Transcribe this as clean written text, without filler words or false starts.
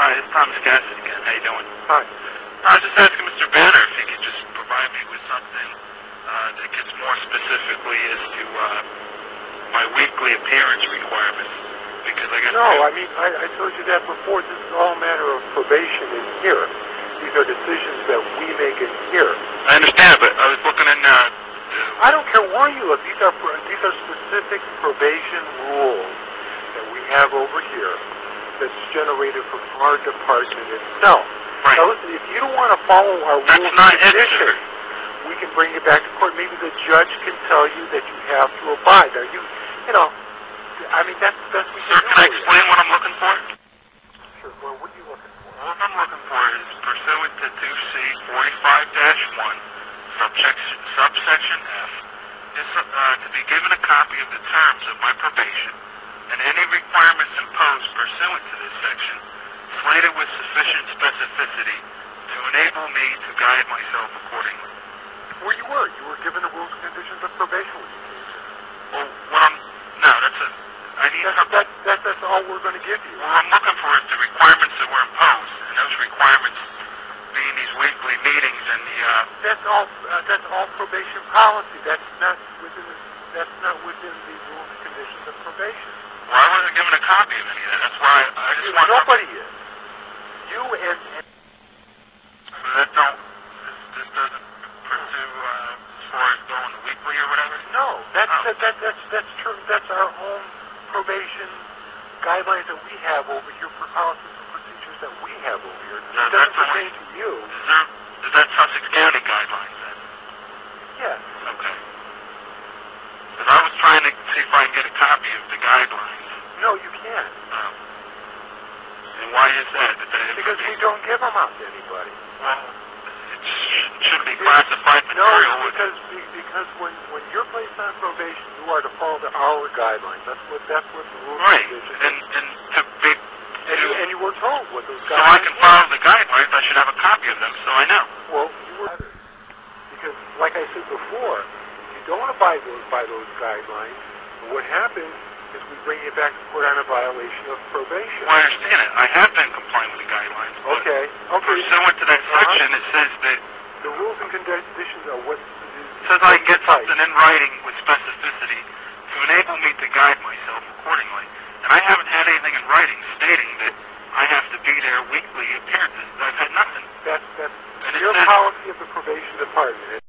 Hi, it's Thomas Cassidy again. How you doing? Hi. I was just asking Mr. Banner if he could just provide me with something that gets more specifically as to my weekly appearance requirements. Because I guess... No, I mean, I told you that before. This is all a matter of probation in here. These are decisions that we make in here. I understand, but I was looking in... I don't care where you look. These are specific probation rules that we have over here that's generated from our department itself. Right. Now listen, if you don't want to follow our rules and conditions, we can bring you back to court. Maybe the judge can tell you that you have to abide. Are you know, I mean, that's the best we can do. Sir, can I explain what I'm looking for? Sure. Well, what are you looking for? What I'm looking for is pursuant to 2C 45-1, subsection F, is to be given a copy of the terms of my probation and any requirements imposed pursuant to this section, slated with sufficient specificity to enable me to guide myself accordingly. Where you were given the rules and conditions of probation when you came here. Well, what I'm... No, that's a... I need something... That's all we're going to give you. What I'm looking for is the requirements that were imposed, and those requirements being these weekly meetings and the... That's all probation policy. That's not within the rules and conditions of probation. Well, I wasn't given a copy of any of that. That's why I just want... Nobody is. You and... So that don't... This doesn't pursue as far as going weekly or whatever? No. That's true. That's our own probation guidelines that we have over here for policies and procedures that we have over here. It doesn't pertain to you. Is that Sussex County guidelines then? Yes. Okay. Because I was trying to see if I can get a copy of the guidelines. No, you can't. And why is that? Because we don't give them out to anybody. Well, it shouldn't be classified material. No, because when you're placed on probation, you are to follow our guidelines. That's what the rules right. And to be... And you were told what those guidelines So I can follow the guidelines, I should have a copy of them, so I know. Well, you were... Because, like I said before, if you don't abide by those guidelines, what happens is we bring you back to court on a violation of probation. Well, I understand it. I have been complying with the guidelines. Okay. Pursuant to that section, it says that... The rules and conditions are what... It says I can get something in writing with specificity to enable me to guide myself accordingly. And I haven't had anything in writing stating that I have to be there weekly appearances. I've had nothing. That's your policy of the probation department.